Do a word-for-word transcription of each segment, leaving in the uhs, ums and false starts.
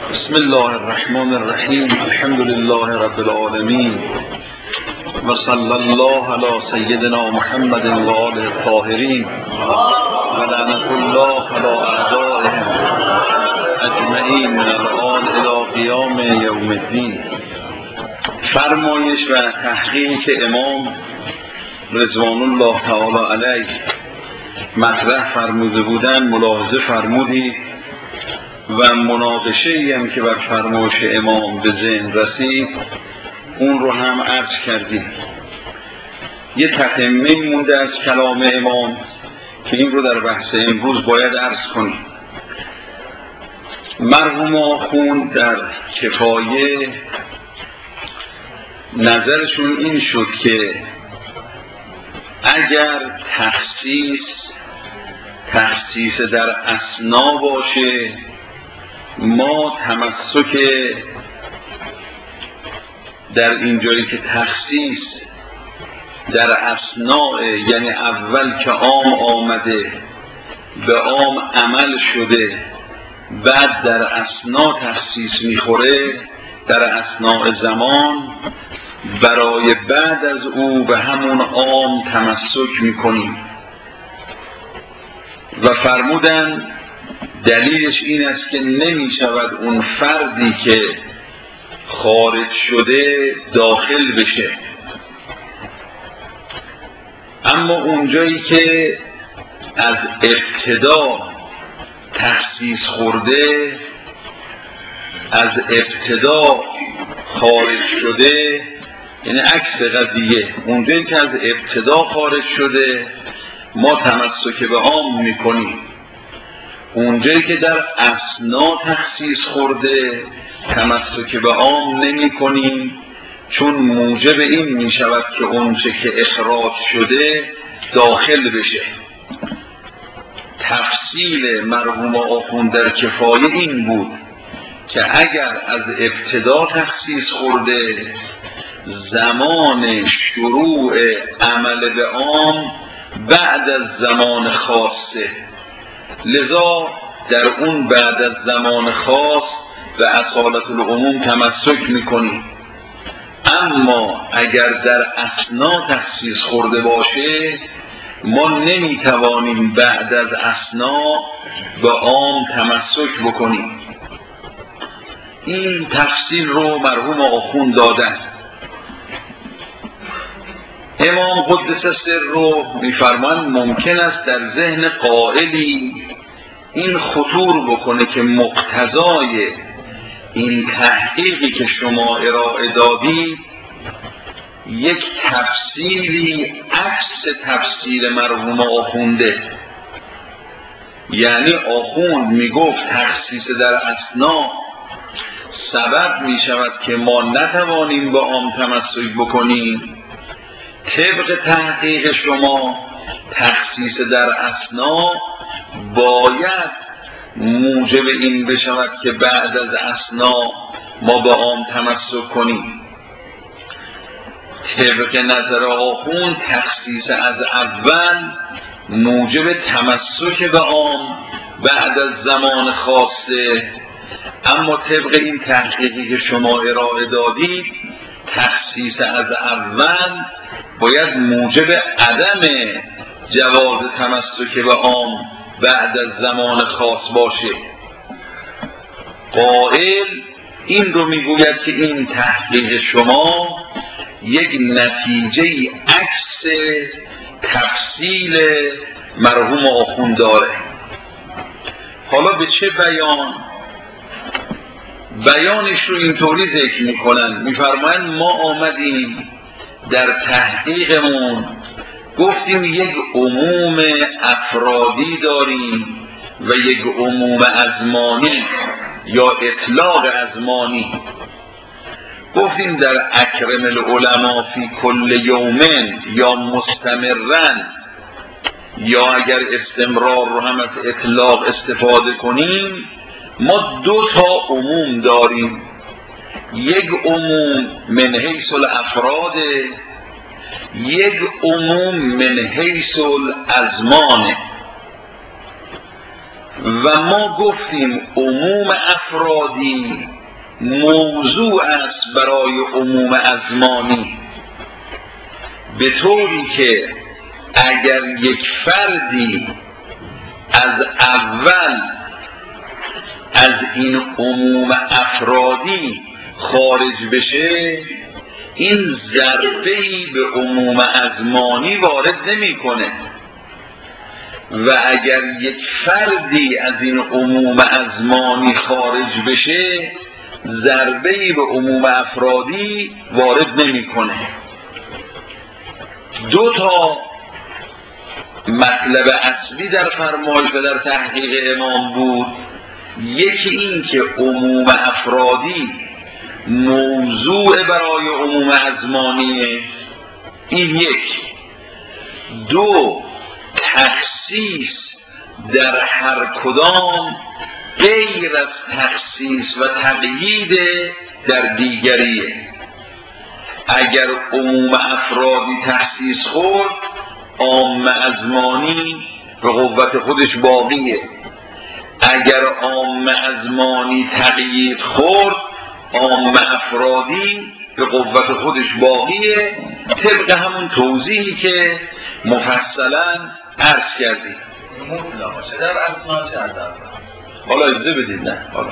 بسم الله الرحمن الرحیم. الحمد لله رب العالمین و صلی الله علی سیدنا محمد و آله الطاهرین و لعنت الله علی اعدائهم اجمعین من الآن الی قیام یوم الدین. فرمایش و تحقیقی که امام رضوان الله تعالی علیه مطرح فرموده بودن ملاحظه فرمودید و مناقشه ای هم که بر فرمایش امام به ذهن رسید اون رو هم عرض کردیم. یه تتمه مونده از کلام امام که این رو در بحث امروز باید عرض کنیم. مرحوم آخوند در کفایه نظرشون این شد که اگر تخصیص تخصیص در اثنا باشه، ما تمسک در اینجایی که تخصیص در اثنا یعنی اول که عام آمده به عام عمل شده بعد در اثنا تخصیص میخوره، در اثناء زمان برای بعد از او به همون عام تمسک میکنیم و فرمودن دلیلش این است که نمی شود اون فردی که خارج شده داخل بشه، اما اونجایی که از ابتدا تخصیص خورده، از ابتدا خارج شده، یعنی عکس قضیه، اونجایی که از ابتدا خارج شده ما تمسک به عام میکنیم، اونجایی که در اثنا تخصیص خورده تمسک به عام نمی کنیم، چون موجب این می شود که اونچه که اخراج شده داخل بشه. تفصیل مرحوم آخوند در کفایه این بود که اگر از ابتدا تخصیص خورده زمان شروع عمل به عام بعد از زمان خاصه، لذا در اون بعد از زمان خاص به اصالت العموم تمسک میکنیم. اما اگر در اثنا تخصیص خورده باشه ما نمیتوانیم بعد از اثنا به عام تمسک بکنیم. این تفصیل رو مرحوم آخوند دادن. امام قدس سر رو میفرمان ممکن است در ذهن قائلی این خطور بکنه که مقتضای این تحقیقی که شما ارائه دادید یک تفصیلی عکس تفسیر مرحوم آخونده، یعنی آخوند میگفت تخصیص در اثنا سبب میشود که ما نتوانیم با عام تمسک بکنیم. طبق تحقیق شما تخصیص در اثنا باید موجب این بشود که بعد از اثنا ما با عام تمسک کنیم. طبق نظر آخوند تخصیص از اول موجب تمسک به عام بعد از زمان خاصه، اما طبق این تحقیقی که شما ارائه دادید تخصیص از اول باید موجب عدم جواز تمسک به عام بعد از زمان خاص باشه. قائل این رو میگوید که این تحقیق شما یک نتیجه عکس تفصیل مرحوم آخوند داره. حالا به چه بیان؟ بیانش رو اینطوری ذکر میکنن، میفرمایند ما آمدیم در تحقیقمون گفتیم یک عموم افرادی داریم و یک عموم ازمانی یا اطلاق ازمانی. گفتیم در اکرم العلماء فی کل یومن یا مستمرن، یا اگر استمرار رو هم از اطلاق استفاده کنیم ما دو تا عموم داریم، یک عموم من حیث الافراد، یک عموم من حیث الازمان. و ما گفتیم عموم افرادی موضوع است برای عموم ازمانی، به طوری که اگر یک فردی از اول از این عموم افرادی خارج بشه، این ضربه‌ای به عموم ازمانی وارد نمی‌کنه و اگر یک فردی از این عموم ازمانی خارج بشه، ضربه‌ای به عموم افرادی وارد نمی‌کنه. دو تا مطلب اصلی در فرمایش و در تحقیق امام بود. یکی این که عموم افرادی موضوع برای عموم ازمانیه، این یک. دو، تخصیص در هر کدام غیر از تخصیص و تقیید در دیگریه. اگر عموم افرادی تخصیص خورد، عام ازمانی به قوت خودش باقیه. اگر عام ازمانی تقیید خورد، عام افرادی به قوت خودش باقیه، طبق همون توضیحی که مفصلا عرض کردیم. مطلقا چه در اسما چه در حالا اجازه بدید. نه حالا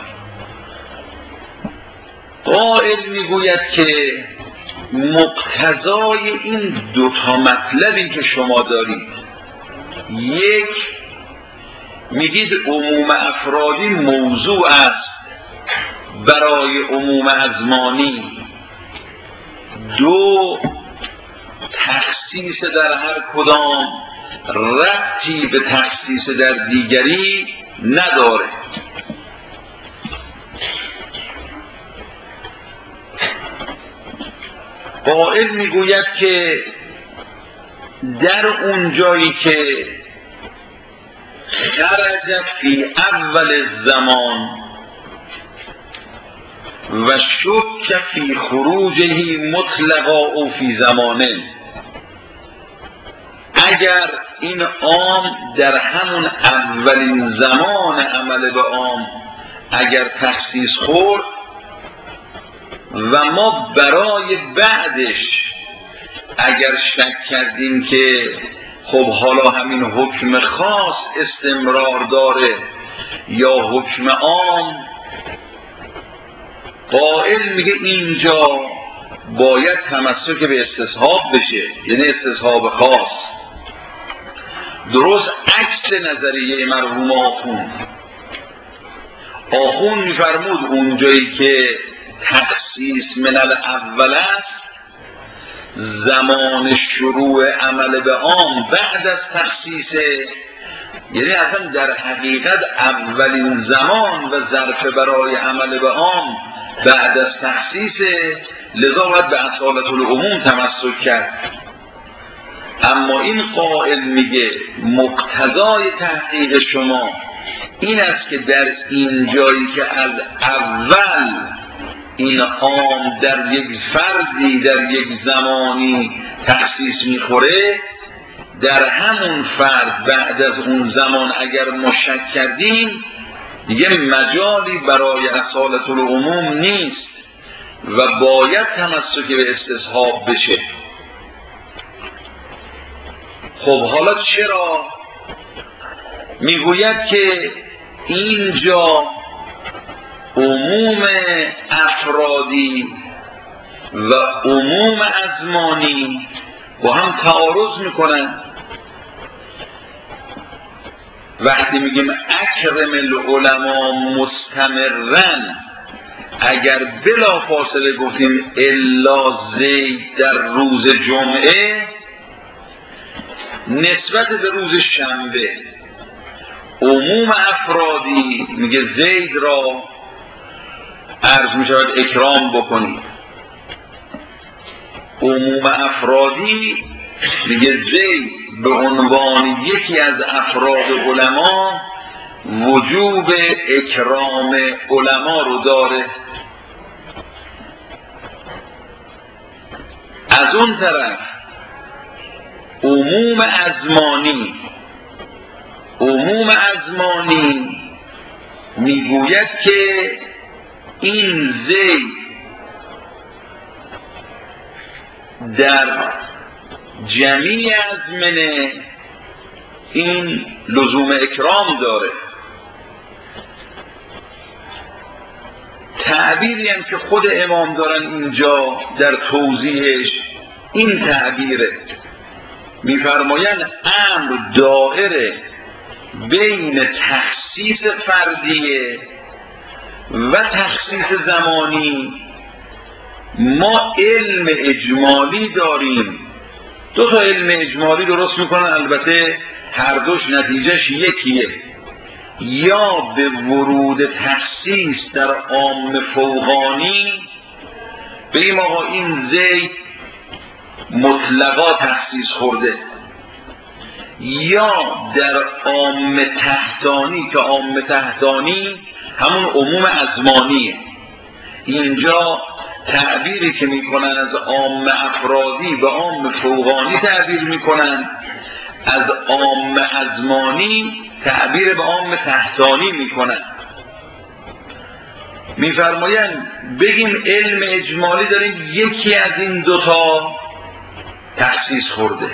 قائل میگوید که مقتضای این دوتا مطلبی که شما دارید، یک، میگید عموم افرادی موضوع است برای عموم ازمانی. دو، تخصیص در هر کدام ربطی به تخصیص در دیگری نداره. قائل میگوید که در اون جایی که خرج فی اول زمان و شک فی خروجه مطلقا او فی زمانه، اگر این عام در همون اولین زمان عمل به عام اگر تخصیص خورد و ما برای بعدش اگر شک کردیم که خب حالا همین حکم خاص استمرار داره یا حکم عام، قائل میگه اینجا باید تمسک به استصحاب بشه، یعنی استصحاب خاص. درست عکس نظریه مرحوم آخوند. آخوند میفرمود اونجایی که تخصیص من الاول است، زمان شروع عمل به عام بعد از تخصیصه، یعنی اصلا در حقیقت اولین زمان و ظرف برای عمل به عام بعد از تخصیصه، لذا باید به اصالت العموم تمسک کرد. اما این قائل میگه مقتضای تحقیق شما این است که در این جایی که از اول این عام در یک فردی در یک زمانی تخصیص میخوره، در همون فرد بعد از اون زمان اگر ما شک کردیم دیگه مجالی برای اصالت العموم نیست و باید تمسک به استصحاب بشه. خب حالا چرا؟ میگوید که اینجا عموم افرادی و عموم ازمانی با هم تعارض میکنن. وقتی میگیم اکرم العلماء مستمرن، اگر بلا فاصله گفتیم الا زید در روز جمعه، نسبت به روز شنبه عموم افرادی میگه زید را عرض میشود اکرام بکنید، عموم افرادی میگه زید به عنوان یکی از افراد علما وجوب اکرام علما رو داره. از اون طرف عموم ازمانی عموم ازمانی میگوید که این زید در جمیع ازمنه این لزوم اکرام داره. تعبیری هم که خود امام دارن اینجا در توضیحش این تعبیره، میفرمایند امر دائره بین تخصیص فردیه و تخصیص زمانی. ما علم اجمالی داریم، دو تا علم اجمالی درست میکنن، البته هر دوش نتیجهش یکیه، یا به ورود تخصیص در عام فوقانی بگیم آقا این زید مطلقا تخصیص خورده، یا در عام تحتانی که عام تحتانی همون عموم ازمانیه. اینجا تعبیری که میکنن از عام افرادی به عام فوقانی تعبیر میکنن، از عام ازمانی تعبیر به عام تحتانی میکنن. میفرمایند بگیم علم اجمالی داریم یکی از این دوتا تخصیص خورده،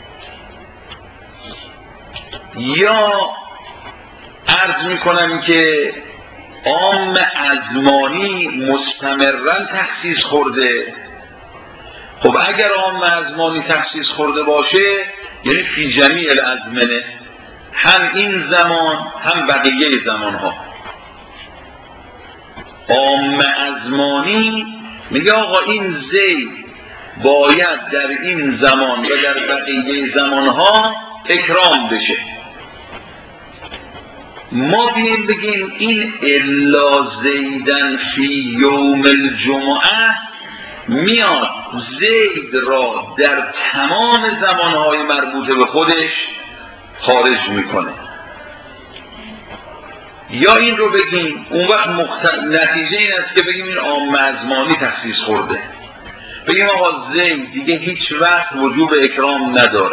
یا عرض میکنم که عام ازمانی مستمرن تخصیص خورده. خب اگر عام ازمانی تخصیص خورده باشه یعنی فی جمیع الازمنه، هم این زمان هم بقیه زمان ها. عام ازمانی میگه آقا این زید باید در این زمان و در بقیه زمان ها اکرام بشه. ما بیم بگیم این الا زیدن فی یوم الجمعه میاد زید را در تمام زمانهای مربوطه به خودش خارج میکنه، یا این رو بگیم اون وقت مخت... نتیجه این است که بگیم این عام ازمانی تخصیص خورده، بگیم آقا زید دیگه هیچ وقت وجوب اکرام نداره.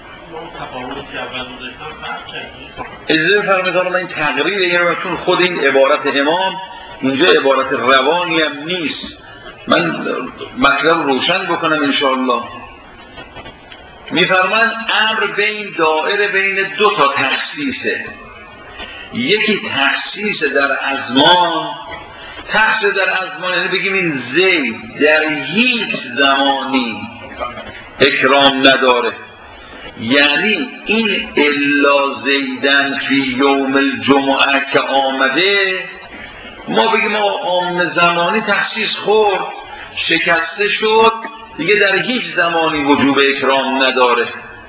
اجازه بفرمایید حالا من این تقریر این رو، چون خود این عبارت امام اینجا عبارت روانی هم نیست، من مطلب روشن بکنم انشاءالله. میفرمایند امر بین دائره بین دو تا تخصیصه، یکی تخصیص در ازمان. تخصیص در ازمان یعنی بگیم این زید در هیچ زمانی اکرام نداره، یعنی این الا زیدن فی یوم الجمعه که آمده ما بگیم عام زمانی تخصیص خورد شکسته شد دیگه در هیچ زمانی وجوب اکرام نداره.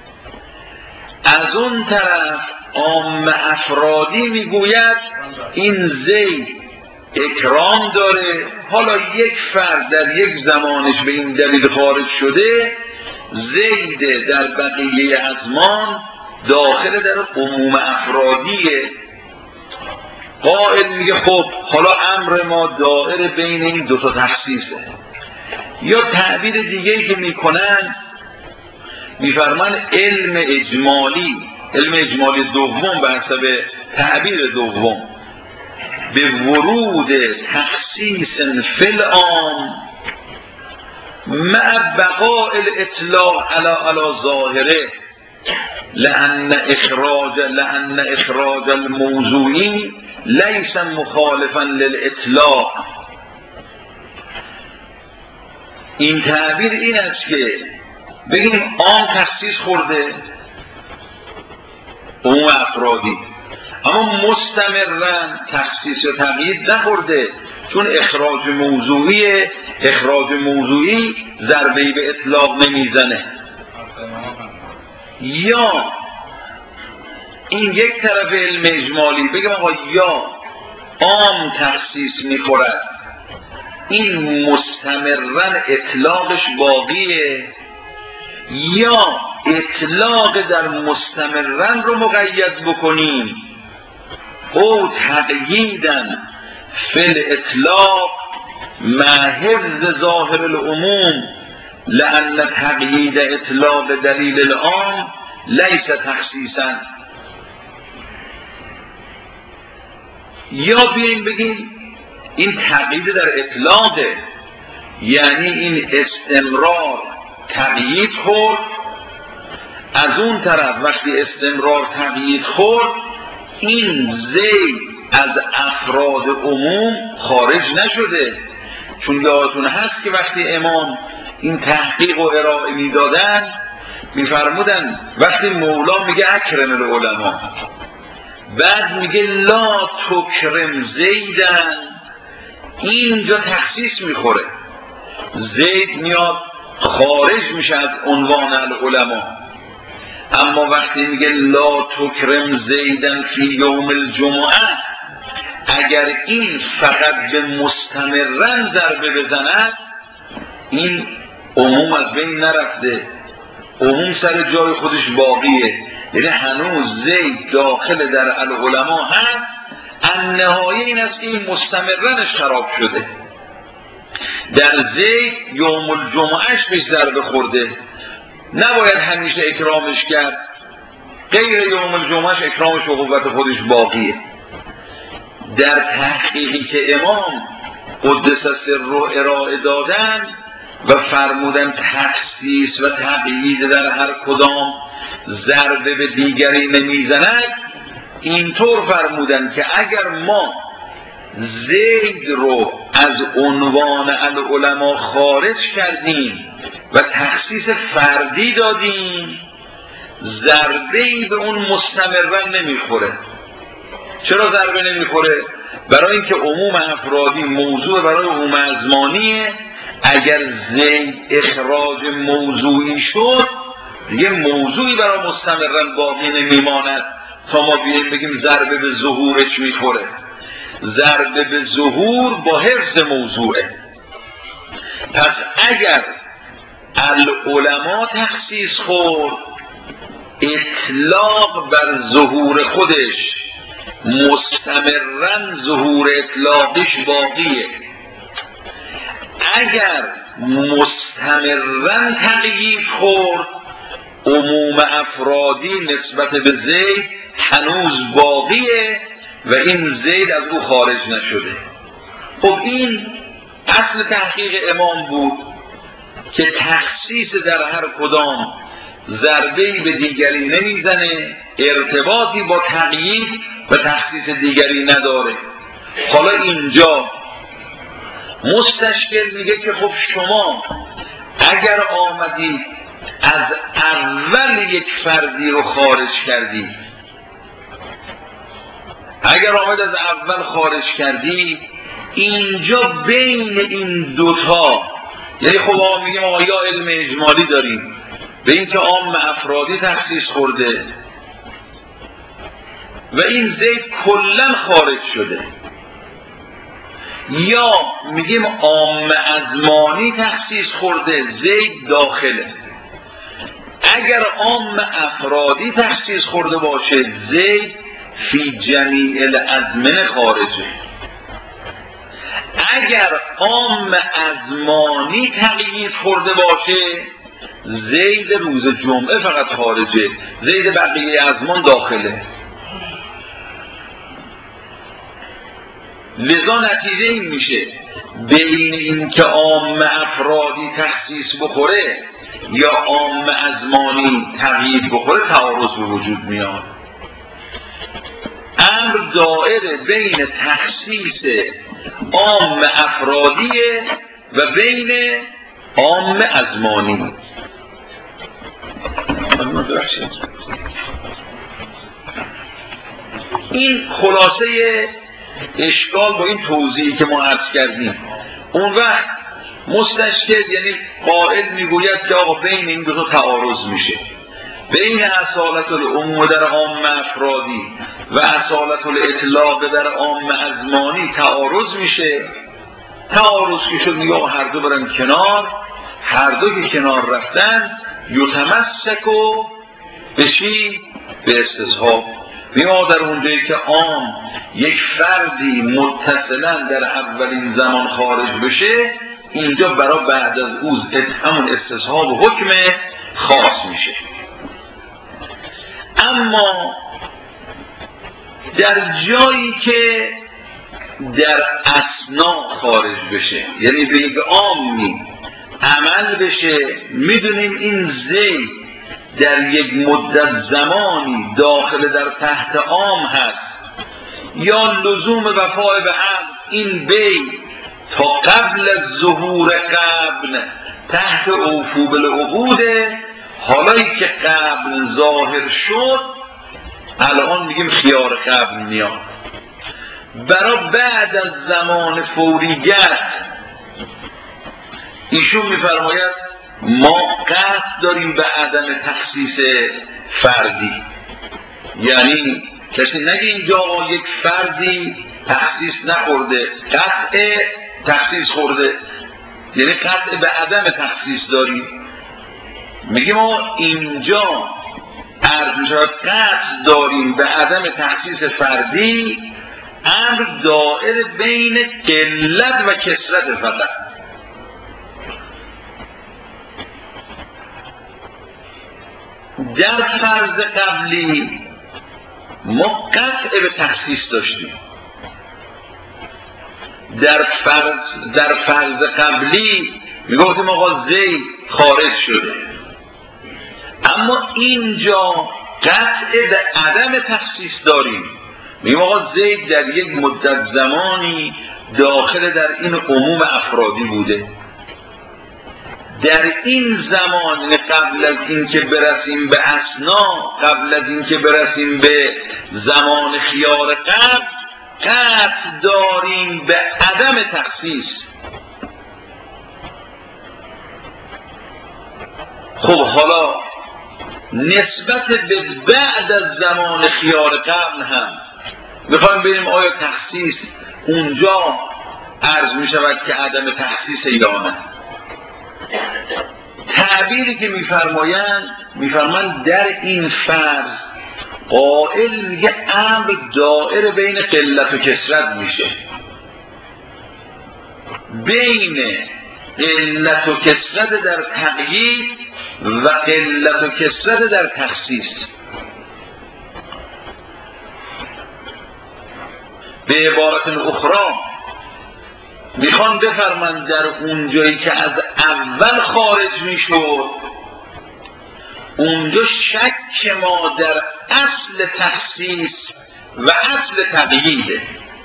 از اون طرف عام افرادی میگوید این زید اکرام داره، حالا یک فرد در یک زمانش به این دلیل خارج شده، زید در بقیه ازمان داخل در عموم افرادیه. قائل میگه خب حالا امر ما دائره بین این دوتا تخصیصه. یا تعبیر دیگه‌ای که میکنن میفرمان علم اجمالی، علم اجمالی دوم به حسب تعبیر دوم به ورود تخصیص فی العام مع بقاء الاطلاع علی علی ظاهره لأن اخراج لأن اخراج الموضوعی لیس مخالفا للاطلاع. این تعبیر این است که بگیم عام تخصیص خورده عموم افرادی، اما مستمرن تخصیص و تقیید نخورده، چون اخراج موضوعی اخراج موضوعی ضربه‌ای به اطلاق نمیزنه. یا این یک طرف علم اجمالی بگم آقا یا عام تخصیص میخورد این مستمرن اطلاقش باقیه، یا اطلاق در مستمرن رو مقید بکنیم او تقییدن فی الاطلاق مع حفظ ظاهر العموم لأن تقیید اطلاق دلیل العام لیس تخصیصا. یا بیاییم بگیم این تقیید در اطلاقه، یعنی این استمرار تقیید خورد، از اون طرف وقتی استمرار تقیید خورد این زید از افراد عموم خارج نشده. چون یادتون هست که وقتی امام این تحقیق و ارائه میدادن میفرمودن وقتی مولا میگه اکرم العلماء، بعد میگه لا تکرم زیدن، اینجا تخصیص میخوره، زید میاد خارج میشه از عنوان العلماء. اما وقتی میگه لا تکرم زیدن فی یوم الجمعه، اگر این فقط به مستمرن ضربه بزند این عموم از بین نرفته، عموم سر جای خودش باقیه، یعنی هنوز زید داخل در العلماء هست. النهایه این است که این مستمرنش خراب شده. در زید یوم الجمعهش بهش ضربه خورده، نباید همیشه اکرامش کرد، غیر یوم الجمعهش اکرامش و قوت خودش باقیه. در تحقیقی که امام قدس سره ارائه دادن و فرمودن تخصیص و تقیید در هر کدام ضربه به دیگری نمیزند، اینطور فرمودن که اگر ما زید رو از عنوان العلماء خارج کردیم و تخصیص فردی دادیم، ضربه‌ای به اون مستمرن نمیخوره. چرا ضربه نمیخوره؟ برای اینکه عموم افرادی موضوع برای عموم ازمانیه. اگر زید اخراج موضوعی شد دیگه موضوعی برای مستمرن باقی نمیماند تا ما بیاییم بگیم ضربه به ظهورش میخوره. ضربه به ظهور با حفظ موضوعه. پس اگر العلماء تخصیص خورد، اطلاق بر ظهور خودش مستمرن ظهور اطلاقش باقیه. اگر مستمرن تقیید خورد، عموم افرادی نسبت به زید هنوز باقیه و این زید از او خارج نشده. خب این اصل تحقیق امام بود که تخصیص در هر کدام ضربه‌ای به دیگری نمیزنه، ارتباطی با تقیید و تخصیص دیگری نداره. حالا اینجا مستشکل میگه که خب شما اگر آمدید از اول یک فردی رو خارج کردی، اگر آمد از اول خارج کردی، اینجا بین این دوتا، یعنی خب آقا میگیم آقا یا علم اجمالی داریم به این که عام افرادی تخصیص خورده و این زید کلن خارج شده، یا میگیم عام ازمانی تخصیص خورده زید داخله. اگر عام افرادی تخصیص خورده باشه زید فی جمیع الازمنه خارجه. اگر عام ازمانی تقیید خورده باشه زید روز جمعه فقط خارجه، زید بقیه ازمان داخله. لذا نتیجه این میشه بین این که عام افرادی تخصیص بخوره یا عام ازمانی تقیید بخوره تعارض به وجود میاد. امر دائره بین تخصیص عام افرادیه و بین عام ازمانی. این خلاصه اشکال با این توضیحی که ما عرض کردیم. اون وقت مستشکل یعنی قائل میگوید که آقا بین این دو تا تعارض میشه، بین اصالت العموم در عام افرادی و اصالت الاطلاق در عام ازمانی تعارض میشه. تعارض که شد میگه آقا هر دو برن کنار، هر دو که کنار رفتن یتمسک و به چی؟ به استصحاب. میاد در اونجایی که عام یک فردی متصلا در اولین زمان خارج بشه، اینجا برای بعد از او همون استصحاب و حکم خاص میشه. اما در جایی که در اثنا خارج بشه، یعنی به یک عامی عمل بشه. میدونیم این زید در یک مدت زمانی داخل در تحت عام هست یا لزوم وفای به عقد. این بی تا قبل از ظهور قبل تحت اوفو بالعقوده، حالایی که قبل ظاهر شد الان میگیم خیار قبل میاد. برای بعد از زمان فوریت ایشون میفرماید ما قصد داریم به عدم تخصیص فردی، یعنی کسی نگه اینجا یک فردی تخصیص نخورده، قطع تخصیص خورده، یعنی قطع به عدم تخصیص داریم. میگیم ما اینجا عرض میشود قطع داریم به عدم تخصیص فردی، امر دائر بین قلت و کثرت فقط. در فرض قبلی ما قطع به تخصیص داشتیم، در فرض در فرض قبلی میگفتیم آقا زید خارج شده، اما اینجا قطع به عدم تخصیص داریم. میگیم آقا زید در یک مدت زمانی داخل در این عموم افرادی بوده. در این زمان قبل از اینکه برسیم به اثنا، قبل از اینکه برسیم به زمان خیار قبل، قطع داریم به عدم تخصیص. خب حالا نسبت به بعد از زمان خیار قبل هم میخوایم ببینیم آیا تخصیص اونجا عرض میشود که عدم تخصیص یا نه. تعبیری که میفرمایند میفرمایند در این فرض قائل میگه امر دائر بین قلت و کثرت میشه، بین قلت و کثرت در تقیید و قلت و کثرت در تخصیص. به عبارت اخرى میخوان بفرمند در اون جایی که از اول خارج میشد اونجا شک ما در اصل تخصیص و اصل تقییده.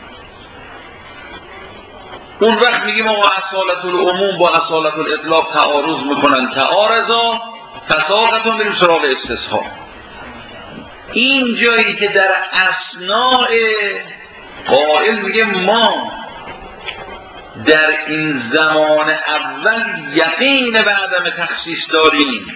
اون وقت میگیم ما اصالت العموم با اصالت الاطلاق تعارض میکنن، تعارضا تساقطون بریم سراغ استصحاب. این جایی که در اثناء قائل میگه ما در این زمان اول یقین به عدم تخصیص داریم،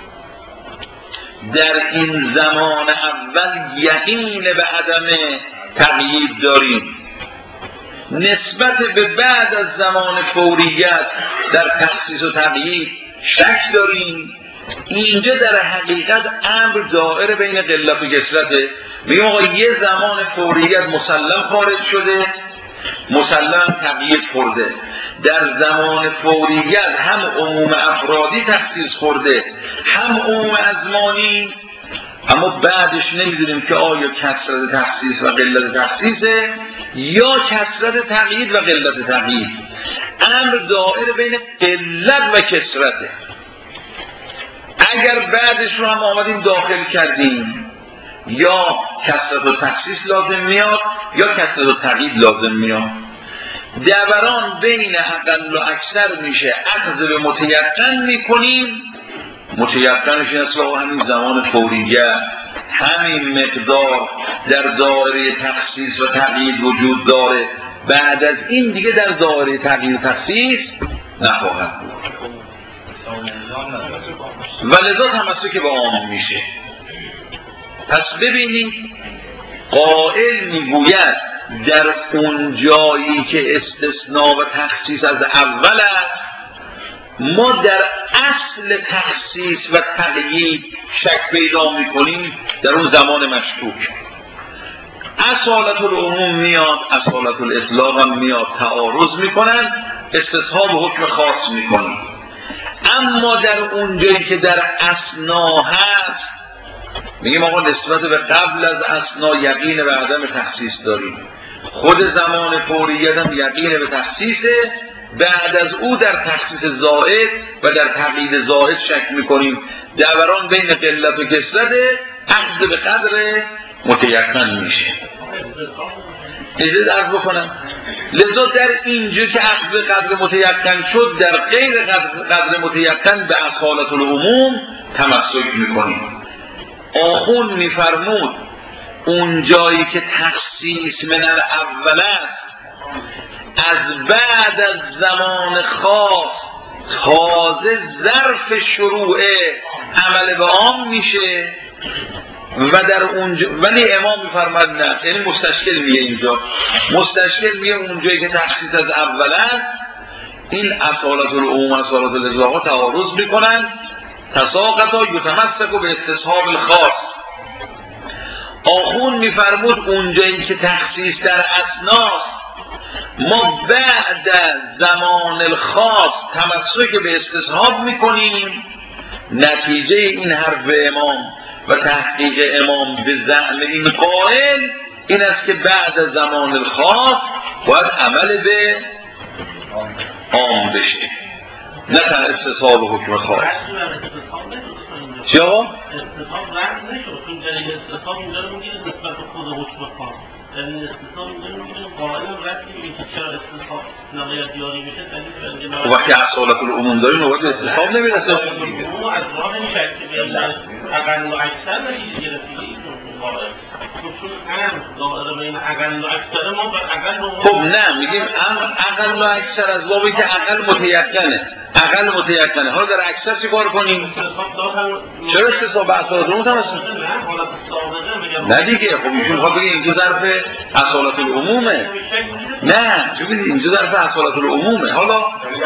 در این زمان اول یقین به عدم تقیید داریم، نسبت به بعد از زمان فوریت در تخصیص و تقیید شک داریم. اینجا در حقیقت امر دائر بین قلت و کثرته. میگم آقا یه زمان فوریت مسلم خارج شده، مسلم تقیید خورده، در زمان فوریت هم عموم افرادی تخصیص خورده هم عموم ازمانی، اما بعدش نمیدونیم که آیا کثرت تخصیص و قلت تخصیصه یا کثرت تقیید و قلت تقیید. امر دائر بین قلت و کثرته. اگر بعدش رو هم آمدیم داخل کردیم یا کثرت و تخصیص لازم میاد یا کثرت و تقیید لازم میاد. دوران بین اقل و اکثر میشه، اخذ به متیقن میکنیم. متیقنش این است که همین زمان فوریت همین مقدار در دایره تخصیص و تقیید وجود داره، بعد از این دیگه در دایره تقیید و تخصیص نخواهد بود. ولذا تمسک به عام میشه. پس ببینید قائل میگوید در اون جایی که استثناء و تخصیص از اول است ما در اصل تخصیص و تقیید شک پیدا میکنیم، در اون زمان مشکوک. اصالت العموم میاد، اصالت الاطلاق هم میاد، تعارض میکنن، استصحاب حکم خاص میکنن. اما در اون جایی که در اثنا هست میگیم آقا نسبت به قبل از اثنا یقین به عدم تخصیص داریم، خود زمان فوریت هم یقین به تخصیصه، بعد از او در تخصیص زائد و در تقیید زائد شک میکنیم. دوران بین قلت و کثرت اخذ به قدر متیقن میشه. اجازه درک بکنم. لذا در اینجا که اخذ به قدر متیقن شد، در غیر قدر متیقن به اصالت العموم تمسک میکنیم. آخون میفرمود اون جایی که تخصیص من الاول است، از بعد از زمان خاص تازه ظرف شروع عمل به عام میشه و در اونجا، ولی امام میفرماد نه، یعنی مستشکل میگه اینجا، مستشکل میگه اونجایی که تخصیص از اول است این اصالت العموم و اصالت الاطلاق تعارض میکنن، تساقطا یتمسک به استصحاب الخاص. آخون میفرمود اونجایی که تخصیص در اسناست ما بعد زمان الخاص تمسک به استصحاب میکنیم. نتیجه این حرف امام و تحقیق امام به زعم این قائل این است که بعد زمان الخاص باید عمل به عام بشه، نه تن استصحاب حکم خاص. چرا؟ استصحاب رد نشد، چون دلیل استصحاب اینجا رو میگیره نسبت خود حکم خاص. دلیل استصحاب اینجا رو میگیره قائل هم رد میگیره که چرا استصحاب نباید جاری بشه. دلیل فرنگی وقتی اصالت العموم داریم نوبت استصحاب نمیرسه. اصالت العموم از راه این شکل که بیان اقل و اکثر نتیجه گرفتگی قائل. خب نه میگیم اقل و اکثر از بابی که اقل متیقنه، اقل متیقنه. حالا در اکثر چی کار کنیم؟ چرا استصحاب به اصالت العموم تمسک؟ نه دیگه، خب ایشون خواهد بگه اینجا ظرف اصالت العمومه. نه چون بگید اینجا ظرف اصالت العمومه. حالا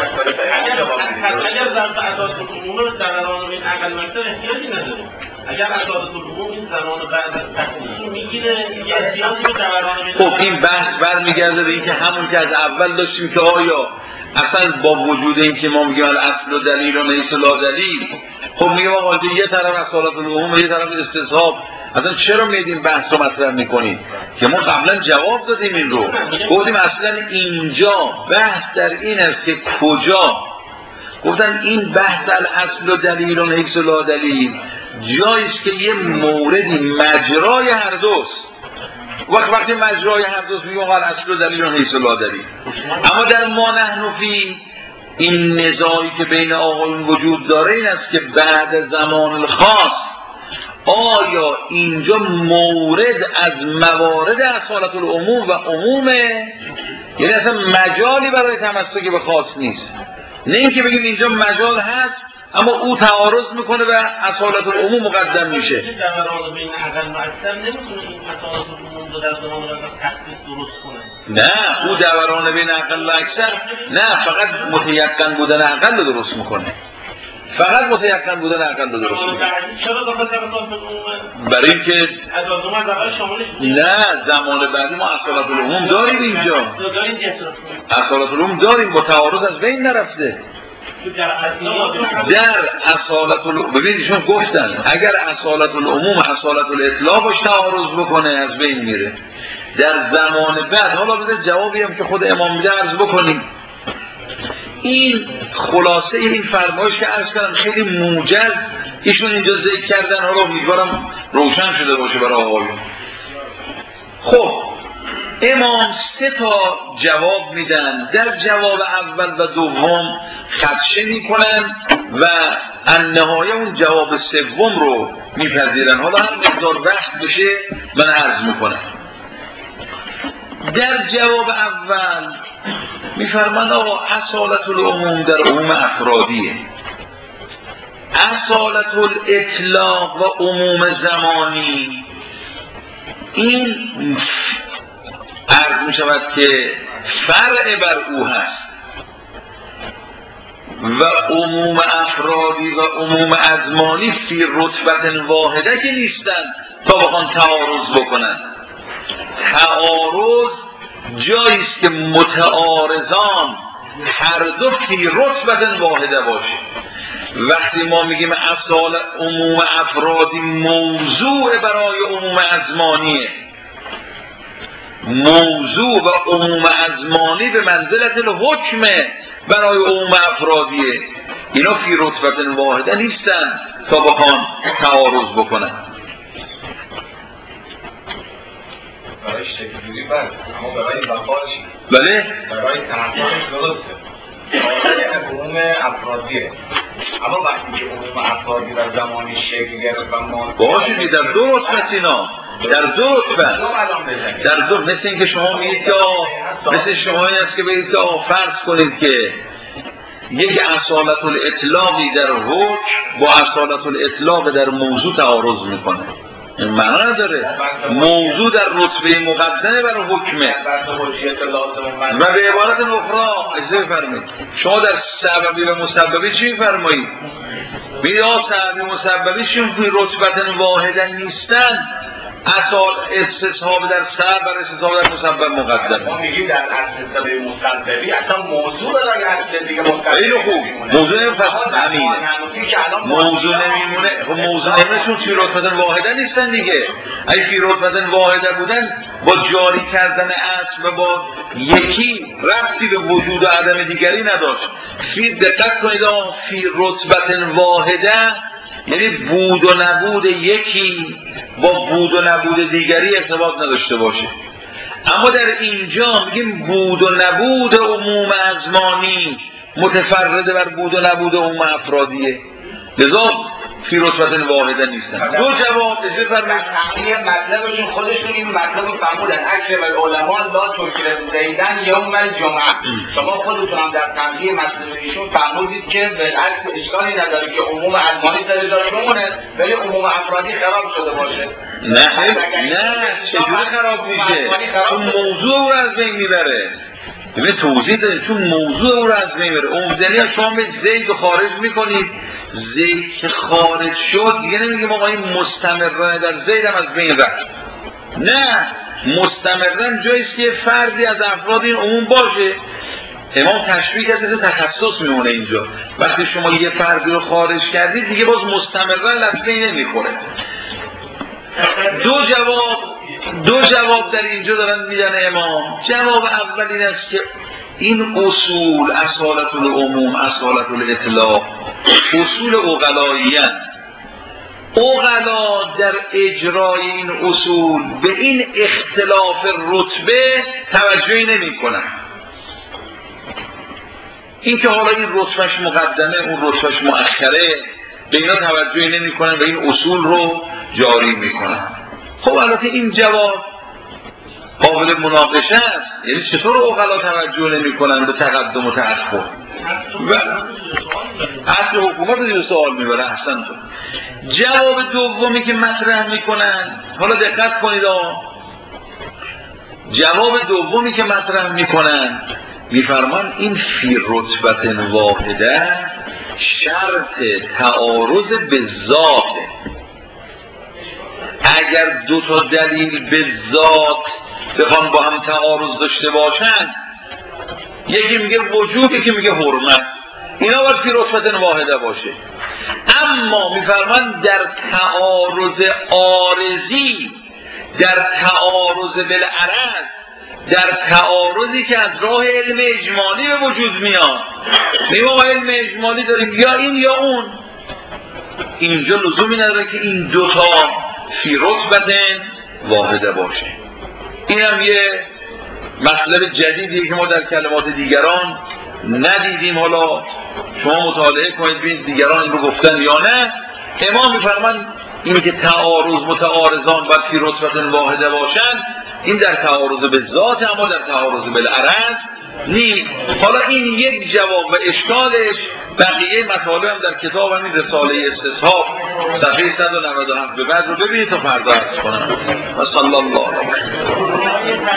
اگر ظرف اصالت العمومه دوران بین اقل و اکثر احتیاجی نداره. اگر اصالت العموم این زمان بعد از تخصیص میگیره یه احتیاجی به دوران بین. خب این بحث برمیگرده به اینکه همون که از اول داشتیم که آیا اصلا با وجود این که ما میگیم اصل و دلیل و لیس لا دلیل، خب میگیم آقا یه طرف اصالت العموم یه طرف استصحاب، اصلا چرا میدیم بحث رو مطرح میکنیم که ما قبلا جواب دادیم این رو. گفتیم اصلا اینجا بحث در این است که کجا گفتن این بحث الاصل و دلیل و لیس لا دلیل جاییست که یه موردی مجرای هر دوست. وقت وقتی مجرای هر دوست میگم آقا اصل و دلیل و لیس لا دلیل. اما در ما نحن فی این نزاعی که بین آقایون وجود داره این است که بعد زمان الخاص آیا اینجا مورد از موارد اصالت العموم و عمومه، یعنی اصلا مجالی برای تمسک به خاص نیست. نه اینکه بگیم اینجا مجال هست اما او تعارض میکنه و اصالت العموم مقدم میشه. دوران بین اقل و اکثر نمیتونه این اصالت العموم رو در زمان تخصیص درست کنه. نه او دوران بین اقل و اکثر نه، فقط متیقن بودن اقل رو درست میکنه. فقط متیقن بودن اقل رو درست میکنه. چرا داخل اصالت العموم؟ برای اینکه اصالت العموم از اول شاملش نه، زمان بعدی ما اصالت العموم داریم اینجا. اصالت العموم داریم، با تعارض از بین نرفته. در اصالت العموم ببینیشون گفتن اگر اصالت العموم اصالت الاطلاق باش تعارض بکنه از بین میره. در زمان بعد حالا بده جوابی هم که خود امام میده عرض بکنیم. این خلاصه این فرمایش که عرض کردم خیلی موجز ایشون اینجا ذکر کردن، حالا امیدوارم روشن شده باشه برای آقایون. خب امام سه تا جواب میدن، در جواب اول و دوم خدشه میکنن و النهایه اون جواب سوم رو میپذیرن. حالا هر مقدار وقت بشه من عرض میکنم. در جواب اول میفرمان آقا اصالت العموم در عموم افرادیه، اصالت الاطلاق و عموم زمانی این عرض می شود که فرع بر او هست و عموم افرادی و عموم ازمانی فی رتبت واحده که نیستن تا بخوان تعارض بکنن. تعارض جاییست که متعارضان هر دو فی رتبت واحده باشه. وقتی ما میگیم اصال عموم افرادی موضوع برای عموم ازمانیه موضوع و عموم ازمانی به منزلت الحکم برای عموم افرادیه. اینا فی رتبت واحده نیستن تا بخوان تعارض بکنن. برای شکل‌گیری بله، اما برای بقاش بله؟ برای تحقیقش درسته. برای عموم افرادیه. اما وقتی که عموم افرادی و زمانی شکل گرفت و ما باشه در دو رتبه اینا، در دو رتبه، در دو، مثل اینکه شما میگید که مثل شما این است که بگید که فرض کنید که یک اصالت الاطلاقی در حکم با اصالت الاطلاق در موضوع تعارض میکنه. این معنا نداره. موضوع در رتبه مقدمه برای حکمه و به عبارت اخرى اجازه بفرمایید شما در سببی و مسببی چی میفرمایید؟ بیا سببی مسببی چون فی رتبت واحده نیستن، اصال استصحاب در سبب و استصحاب در مسبب مقدمه. ما میگیم در استصحاب مسببی اصلا موضوع برای اصل دیگه مقدمه. خیلی خوب. موضوع نمیفرد همینه. موضوع نمیمونه. خب موضوع نمیمونه چون فی رتبت واحده نیستن دیگه. اگه فی رتبت واحده بودن با جاری کردن اصل و با یکی ربطی به وجود و عدم دیگری نداشت. فی دقت کنید فی رتبت واحده یعنی بود و نبود یکی با بود و نبود دیگری ارتباط نداشته باشه. اما در اینجا میگیم بود و نبود عموم ازمانی متفرده بر بود و نبود عموم افرادیه، لذا فی رتبت واحده نیستن. دو جواب اجازه فرمایید. تحقیق مطلبشون خودشون این مطلب رو فرمودن اکثر العلماء لا تنکر زیدن یوم الجمعه. شما خودتون هم در تحقیق مطلب ایشون فرمودید که بالعکس اشکالی نداره که عموم ازمانی سر جای بمونه ولی عموم افرادی خراب شده باشه. نه نه چجوری خراب میشه؟ چون موضوع رو از بین میبره. ببین توضیح داره چون موضوع او رو از بین میبره. عمدنی شما به زید رو خارج میکنید، زید که خارج شد دیگه نمیگیم آقا این مستمرانه در زید هم از بین رفت. نه مستمرن جاییست که فردی از افراد این عموم باشه. امام تشبیه کرده تخصص میمونه اینجا. وقتی شما یه فردی رو خارج کردید دیگه باز مستمرانه از بین نمیخوره. دو جواب دو جواب در اینجا دارن میدن امام. جواب اول این است که این اصول اصالت العموم اصالت الاطلاق اصول عقلایی‌اند. عقلا در اجرای این اصول به این اختلاف رتبه توجهی نمی کنن. این که حالا این رتبهش مقدمه اون رتبهش مؤخره به اینا توجهی نمی کنن و این اصول رو جاری می کنن. خب البته این جواب قابل مناقشه است. یعنی چطور عقلا توجه نمی کنن به تقدم و تأخر و اصل حکومت رو سوال میبره. احسن تو جواب دومی که مطرح میکنن، حالا دقت کنید آقا، جواب دومی که مطرح میکنن میفرمان این فی رتبت واحده شرط تعارض به ذاته. اگر دو تا دلیل به ذات بخوان با هم تعارض داشته باشن، یکی میگه وجود یکی میگه حرمت، اینا باید فی رتبت واحده باشه. اما میفرمان در تعارض عارضی، در تعارض بالعرض، در تعارضی که از راه علم اجمالی به وجود میاد، میگه ما علم اجمالی داریم یا این یا اون، اینجا لزومی نداره که این دوتا فی رتبت واحده باشه. این هم یه مطلب جدیدیه که ما در کلمات دیگران ندیدیم. حالا شما مطالعه کنید ببینید دیگران این رو گفتن یا نه. امام میفرمان اینی که تعارض متعارضان باید فی رتبت واحده باشن، این در تعارض به ذات اما در تعارض بالعرض نیست. حالا این یک جواب و اشکالش، بقیه مطالب هم در کتاب همین رساله استصحاب صفحه صد و نود و هفت به بعد رو ببینید تا فردا عرض کنم. و صلی الله علیه و